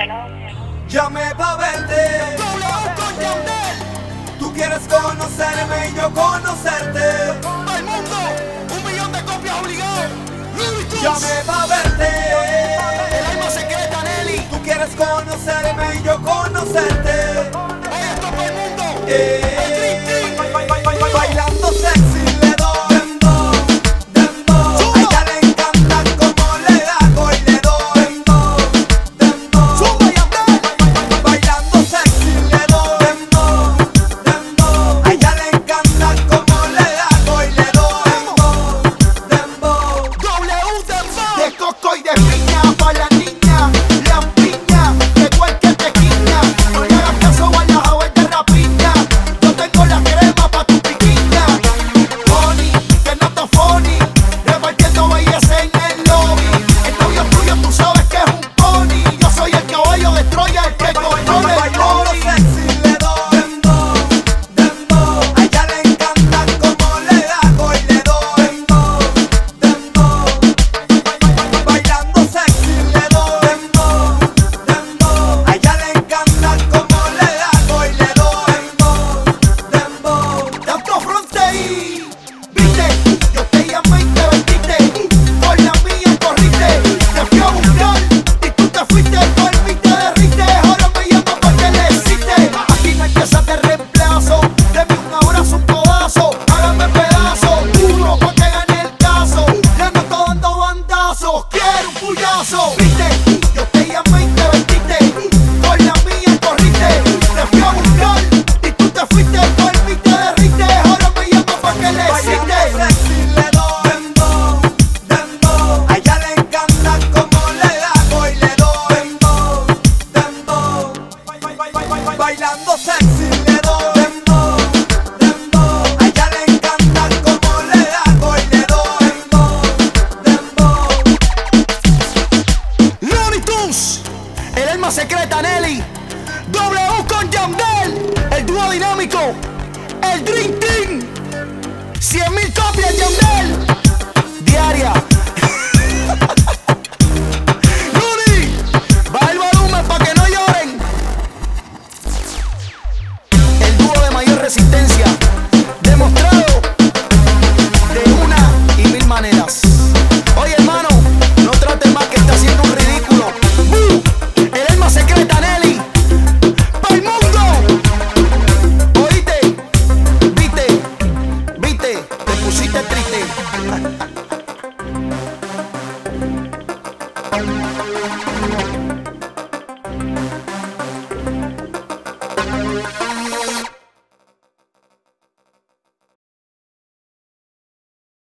Llamé pa' verte. Con Yandel. Tú quieres conocerme y yo conocerte. Todo el mundo, 1 millón de copias obligadas. Llamé pa' verte. El alma secreta, Nelly. Tú quieres conocerme y yo conocerte. Oye, esto todo el mundo. Bailando sexy le doy dembow, dembow. A ella le encanta como le hago y le doy dembow, dembow. Bailando sexy le doy dembow, dembow. A ella le encanta como le hago y le doy dembow, dembow. W dembow. De coco y de piña, pa' la niña, la piña, de cualquier tequila. No le hagas caso a la joven de rapiña. Yo tengo la crema pa' tu piquiña. Honey, que no te funny, repartiendo belleza en el lobby. El novio tuyo tú sabes que es un pony. Yo soy el caballo de Troya, el que controla el Bailando pony. sexy le doy dembow, dembow. A ella le encanta como le hago y le doy dembow, dembow. Bailando sexy le doy dembow, dembow. A ella le encanta como le hago y le doy dembow, dembow. Tanto fronteí, viste, yo te llamé y te vendiste. Por la mía corriste, te fui a buscar y tú te fuiste. Por mí te derrite, ahora me llamas porque le hiciste. Aquí no hay piezas de reemplazo, deme un abrazo, un codazo, hágame pedazo, duro pa' que gane el caso. Ya no estoy dando bandazos, quiero un puyazo. Viste, yo te llamé y te vendiste. Por la mía corriste, te fui a buscar y tú te fuiste. Por mí te derrite, ahora me llamas pa' que le Bailando hiciste. sexy le doy dembow, dembow. A ella le encanta como le hago y le doy dembow, dembow. Bailando sexy le doy dembow, dembow. A ella le encanta como le hago y le doy dembow, dembow. Looney Tunes, el alma secreta, Nelly. W con Yandel, el dúo dinámico, el Dream Team. 100.000 copias, Yandel.